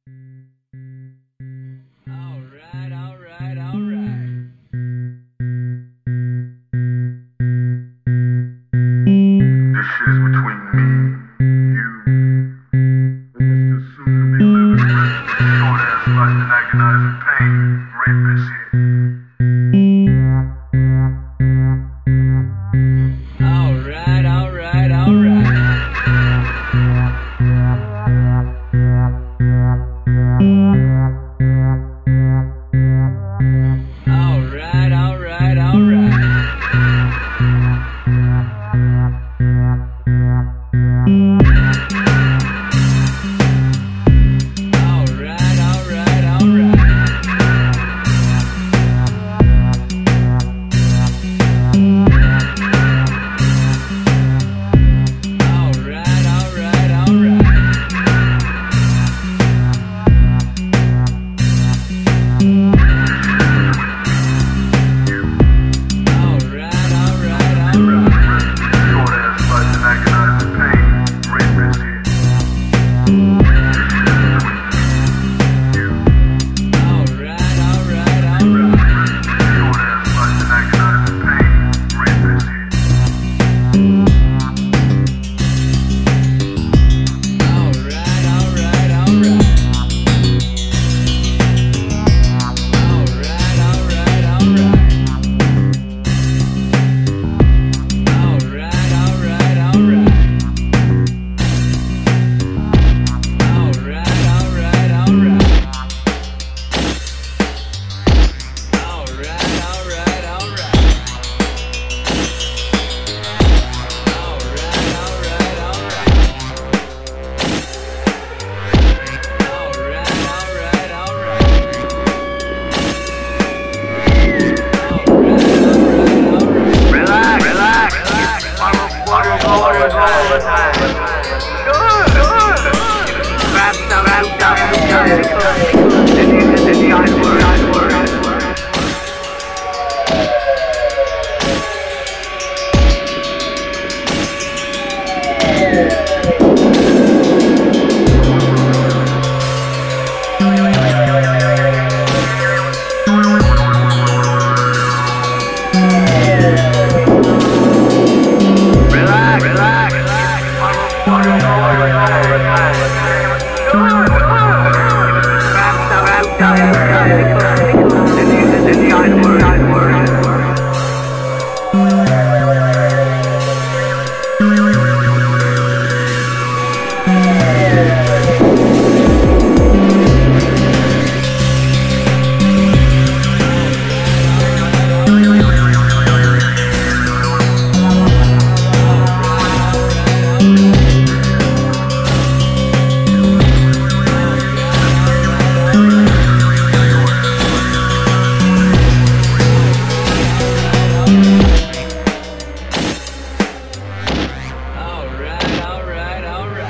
Alright, alright, alright. This shit is between me, you, and Mr. Soon to be living short ass life and agonizing pain, rapist here. Alright, alright, alright. Alright, alright, alright. Alright, alright, alright. Alright, alright, alright. Alright, alright, alright. Short ass life and agonizing pain, rapist here. Alright, alright, alright. Short ass life and agonizing pain, rapist here. Alright, alright, alright. Alright, alright, alright. Alright, alright, alright. Alright, alright, alright. Alright, alright, alright. Alright, alright, alright. Alright, alright, alright. Relax, relax, relax. Water all the time. Good. Wrap down, then the onward. Relax, relax. Water all the time. Good. Wrap down, then the onward. Alright, alright, alright.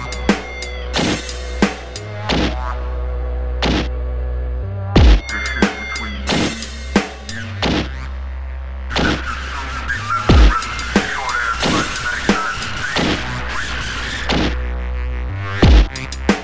This shit is between me, you, and Mr. Soon to be living short ass life and agonizing pain, rapist here.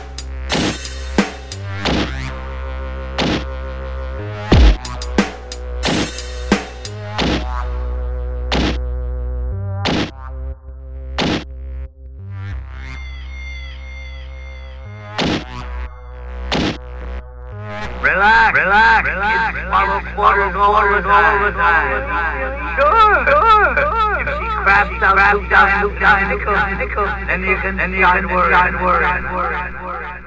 Relax, water all the time. Good. Crabs down, then the onward.